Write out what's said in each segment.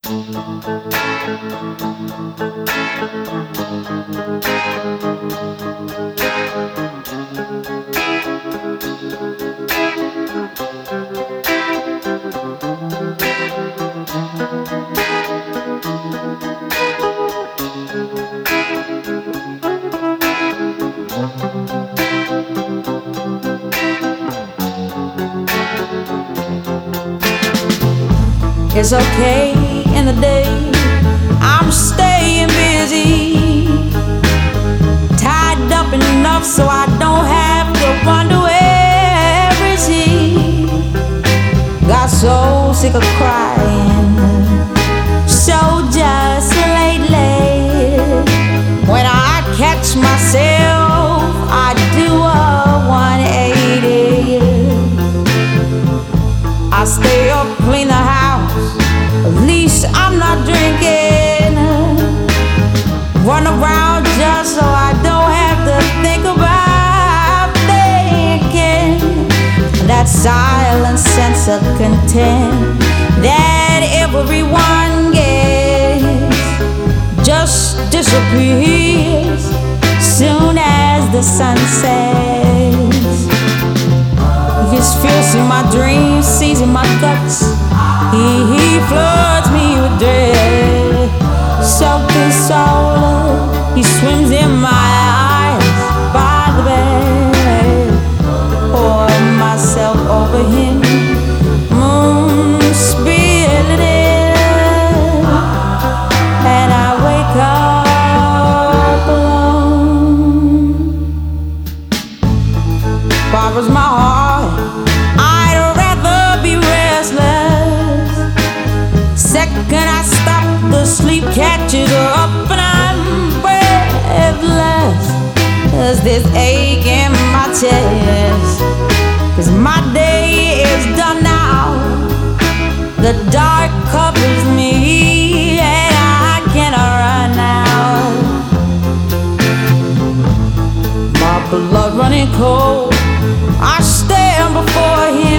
It's okay in the day, I'm staying busy, tied up enough so I don't have to wonder where is he. Got so sick of crying, so just lately. When I catch myself, I do a 180. I stay up, clean the house, at least I'm not drinking. Run around just so I don't have to think about thinking. That silent sense of content that everyone gets just disappears soon as the sun sets. His fears in my dreams, seizing my guts. He floods me with dread. Soaked in soul, he swims in my eyes by the bed. Pour myself over him, moon spilling in, and I wake up alone. Borrows my heart, I'd rather be restless. Second I stop, the sleep catches up and I'm breathless. There's this ache in my chest, 'cause my day is done now. The dark covers me and I cannot run now. My blood running cold, I stand before him.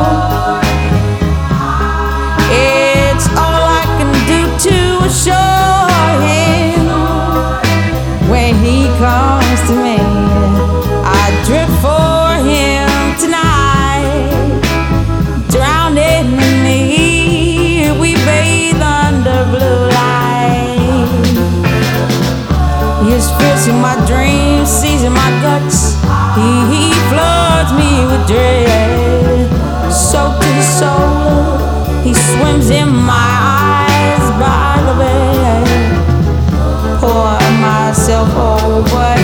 It's all I can do to assure him. When he comes to me, I drift for him tonight. Drowned in me, we bathe under blue light. His fierce in my dreams, seizing my guts. He floods me with dread. Soaked in soul, he swims in my eyes by the bed. Pour myself over